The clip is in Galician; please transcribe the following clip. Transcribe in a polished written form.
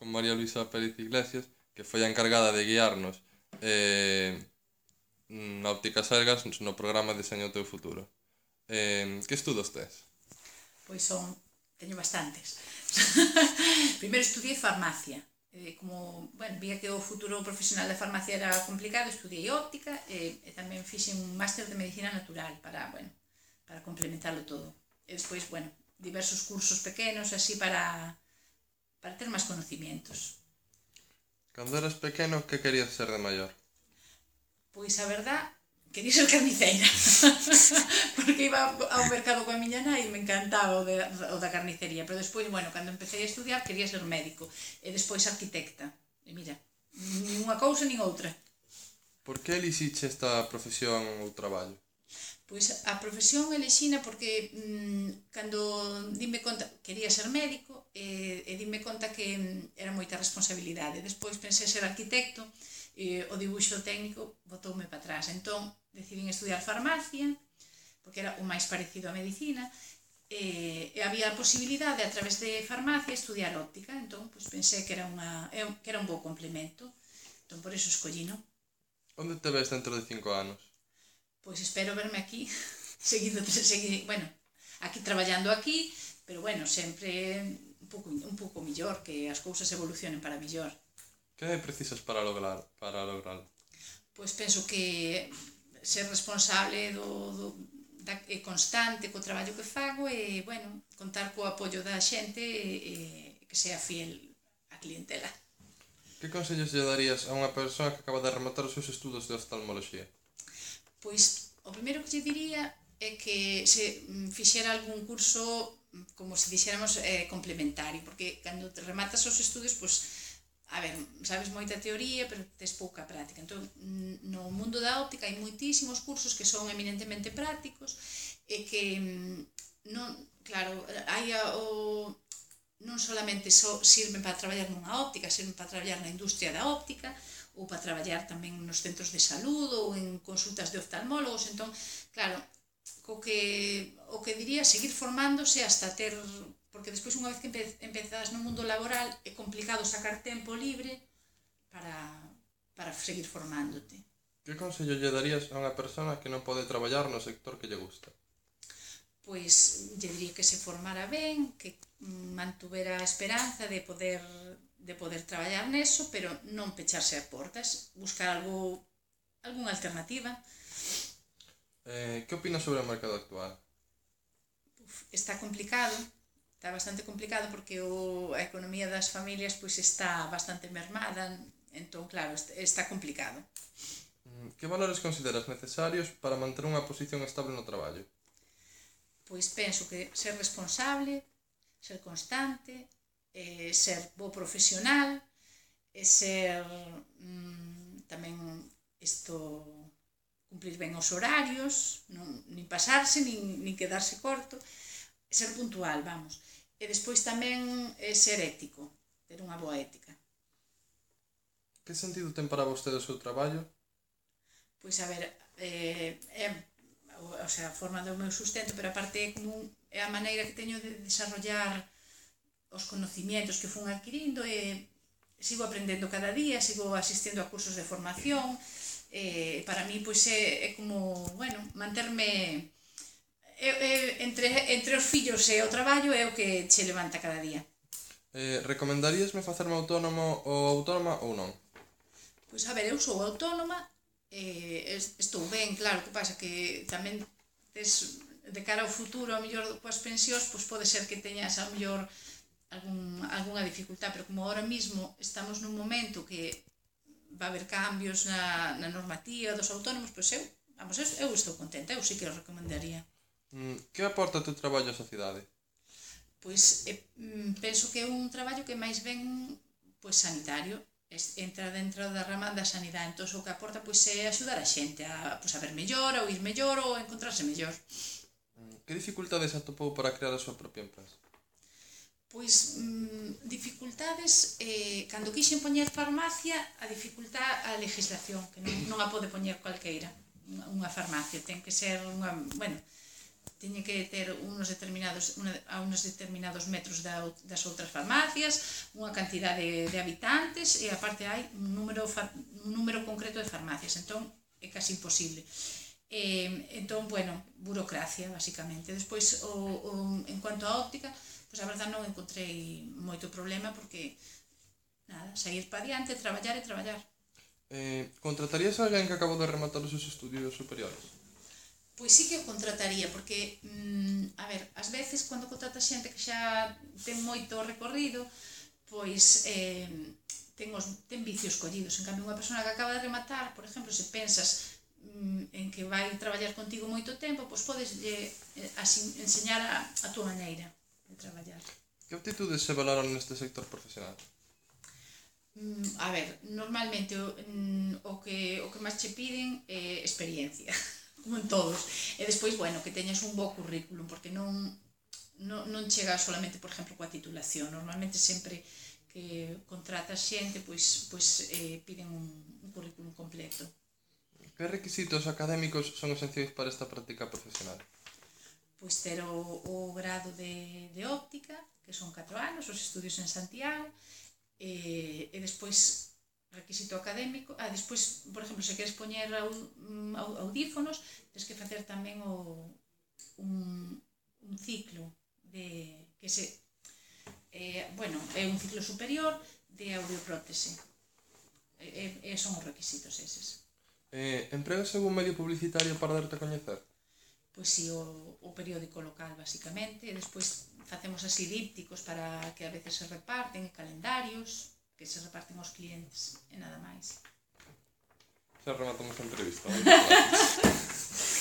con María Luisa Pérez Iglesias, que foi a encargada de guiarnos na Óptica Sergas no programa Deseña o teu futuro. Que estudos tes? Pois teño bastantes. Primeiro estudiei farmacia. Como, vía que o futuro profesional da farmacia era complicado, estudiei óptica e tamén fixen un máster de medicina natural para complementarlo todo. E despois, diversos cursos pequenos así para ter máis conocimientos. Cando eras pequeno, que querías ser de maior? Pois a verdad, quería ser carniceira. Porque iba ao mercado coa miña nai e me encantaba o da carnicería. Pero despois, cando empecé a estudiar, quería ser médico. E despois arquitecta. E mira, nin unha cousa nin outra. Por que elixiche esta profesión ou traballo? Pois a profesión elixina porque cando dime conta, quería ser médico e dime conta que era moita responsabilidade. Despois pensei ser arquitecto e o dibuixo técnico botoume para atrás. Entón decidín estudiar farmacia porque era o máis parecido á medicina e había a posibilidade a través de farmacia estudiar óptica. Entón pensei que era un bo complemento. Entón por eso escollino. Onde te ves dentro de 5 anos? Pois espero verme aquí, aquí traballando aquí, pero sempre un pouco millor, que as cousas evolucionen para millor. Que precisas para logralo? Pois penso que ser responsable e constante co traballo que fago e, contar co apoio da xente e que sea fiel á clientela. Que consellos lle darías a unha persoa que acaba de rematar os seus estudos de oftalmoloxía? Pois o primeiro que lle diría é que se fixera algún curso, como se dixéramos, complementario, porque cando te rematas os estudios, sabes moita teoría, pero tes pouca práctica. Entón, no mundo da óptica hai moitísimos cursos que son eminentemente prácticos e que, non solamente sirven para traballar nunha óptica, sirven para traballar na industria da óptica, ou para traballar tamén nos centros de salud ou en consultas de oftalmólogos. Entón, claro, o que diría seguir formándose hasta ter, porque despois unha vez que empezas no mundo laboral é complicado sacar tempo libre para seguir formándote. Que consello lle darías a unha persona que non pode traballar no sector que lle gusta? Pois lle diría que se formara ben, que mantuvera a esperanza de poder traballar neso, pero non pecharse a portas, buscar algunha alternativa. Que opinas sobre o mercado actual? Está bastante complicado porque a economía das familias está bastante mermada, entón, claro, está complicado. Que valores consideras necesarios para manter unha posición estable no traballo? Pois penso que ser responsable, ser constante, ser bo profesional, ser tamén cumplir ben os horarios, nin pasarse, nin quedarse corto, ser puntual, vamos. E despois tamén ser ético, ter unha boa ética. Que sentido ten para vostede o seu traballo? Pois, a ver, a forma do meu sustento, pero aparte é a maneira que teño de desarrollar os conocimientos que fun adquirindo e sigo aprendendo cada día, sigo asistindo a cursos de formación e para mí é como, manterme entre os fillos e o traballo é o que che levanta cada día. Recomendaríasme facerme autónomo ou autónoma ou non? Pois a ver, eu sou autónoma e estou ben, claro, que pasa que tamén tes de cara ao futuro, ao mellor coas pensións, pois pode ser que teñas ao mellor algunha dificultad, pero como ahora mismo estamos nun momento que va a haber cambios na normativa dos autónomos, pois eu estou contenta, eu sí que o recomendaría. Que aporta o teu traballo á sociedade? Pois penso que é un traballo que máis ben sanitario, entra dentro da rama da sanidade, entón o que aporta é axudar a xente a ver mellor, a oír mellor ou a encontrarse mellor. Que dificultades atopou para crear a súa propia empresa? Pois dificultades, cando quixen poñer farmacia, a dificultad a legislación, que non a pode poñer calqueira, unha farmacia, ten que ser teñen que ter unos determinados metros das outras farmacias, unha cantidade de habitantes, e aparte hai un número concreto de farmacias, entón é casi imposible. Entón, bueno, burocracia, basicamente. Despois, en cuanto á óptica, pois a verdade non encontrei moito problema, porque, nada, sair pa diante, traballar e traballar. Contratarías a alguén que acabou de rematar os seus estudios superiores? Pois sí que o contrataría, porque, a ver, ás veces, cando contratas xente que xa ten moito recorrido, pois ten vicios collidos. En cambio, unha persona que acaba de rematar, por exemplo, se pensas en que vai traballar contigo moito tempo, pois podes enseñar a túa maneira de traballar. Que aptitudes se valoran neste sector profesional? A ver, normalmente o que máis che piden é experiencia, como en todos. E despois, bueno, que teñas un bo currículum, porque non chega solamente, por exemplo, coa titulación. Normalmente sempre que contratas xente, pois piden un currículum completo. Que requisitos académicos son esenciais para esta práctica profesional? Pois ter o grado de óptica, que son 4 anos, os estudios en Santiago, e despois requisito académico. Despois, por exemplo, se queres poñer audífonos, tens que facer tamén un ciclo que é un ciclo superior de audioprótese. Son os requisitos eses. Empregas algún medio publicitario para darte a coñecer? Pois si, o periódico local, basicamente, e despois facemos así dípticos para que a veces se reparten, calendarios que se reparten aos clientes, e nada máis. Xa rematamos a entrevista.